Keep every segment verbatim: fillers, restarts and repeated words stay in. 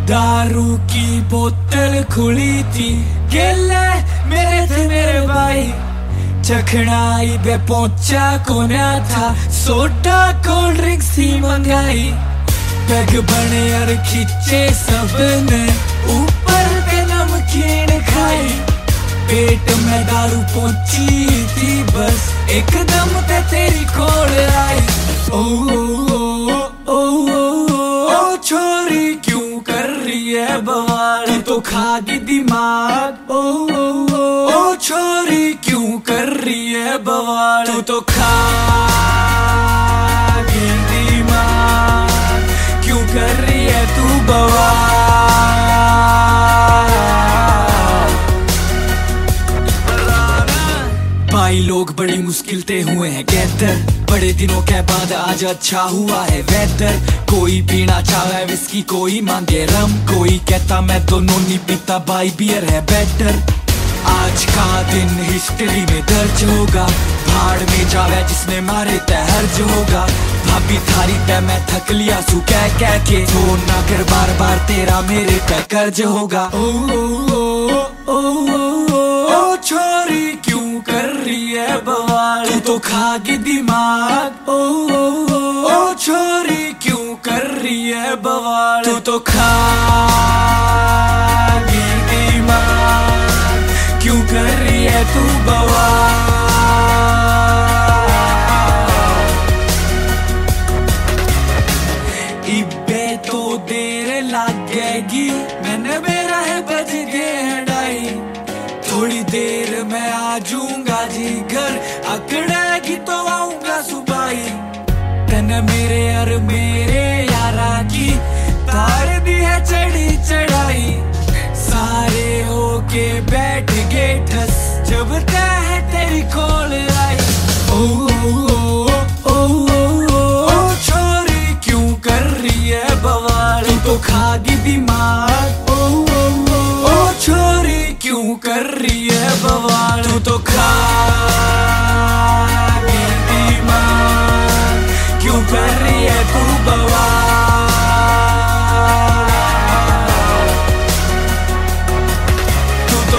दारू की बोतल खुली थी, गिले मेरे थे मेरे भाई। चखनाई बे पहुंचा कोना था, सोडा कोल्ड ड्रिंक्स ही मंगाई। पैग बने और खींचे सबने, ऊपर पे नमकीन खाई। पेट में दारू पहुंची थी बस, एकदम ते तेरी कोल आई। ओ ओ ओ ओ छोरी क्यों कर रही है बवाल, तू तो खागी दिमाग। ओ ओ छोरी क्यों कर रही है बवाल, तू तो खागी दिमाग। क्यों कर रही है तू बवाल। भाई लोग बड़ी मुश्किल ते हुए हैं गैदर, बड़े दिनों के बाद आज अच्छा हुआ है वेदर। कोई पीना चाहे विस्की, कोई मांगे रम, कोई कहता मैं दोनों नहीं पीता, बाई बियर है बेटर। आज का दिन हिस्ट्री में दर्ज होगा, भाड़ में जावे जिसने मारे तय हर्ज होगा। भाभी थारी तय मैं थक लिया सू कह कह के, फोन ना कर बार बार तेरा मेरे पे कर्ज होगा। ओ ओ ओ ओ ओ छोरी क्यों कर रही है बवाल, तू तो खागी दिमाग। ओ ओ ओ छोरी क्यों कर रही है बवाल, तू तो खागी दिमाग। क्यों कर रही है तू बवाल। इब्बे तो देर लगेगी, मैंने मेरा है बज गए ढाई। थोड़ी देर में आ जाऊंगा जी घर, अकड़ेगी तो आऊंगा सुबाई। तन मेरे और मेरे यारा की तार दी है चढ़ी चढ़ाई। सारे होके बैठ गए ठस, जब तय तेरी कॉल आई। ओ ओ ओ ओ ओ छोरी क्यों कर रही है बवाल, तू तो खागी दिमाग। ओ ओ ओ छोरी क्यों कर रही है बवाल, तू तो खागी दिमाग। क्यों कर रही है तू बवाल। तू तो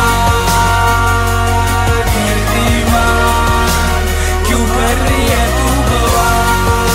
खागी दिमाग। क्यों कर रही है तू बवाल।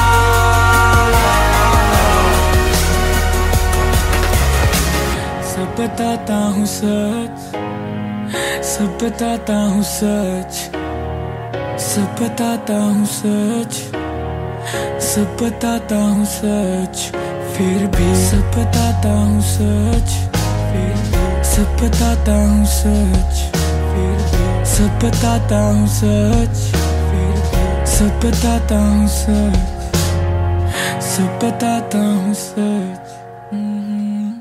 सब बताता हूँ सच, सब बताता हूँ सच, सब बताता हूँ सच, सब बताता हूँ सच। फिर भी सब बताता हूँ सच, फिर भी सब बताता हूँ सच, फिर भी सब बताता हूँ सच, फिर भी सब बताता हूँ सच, सब बताता हूँ सच।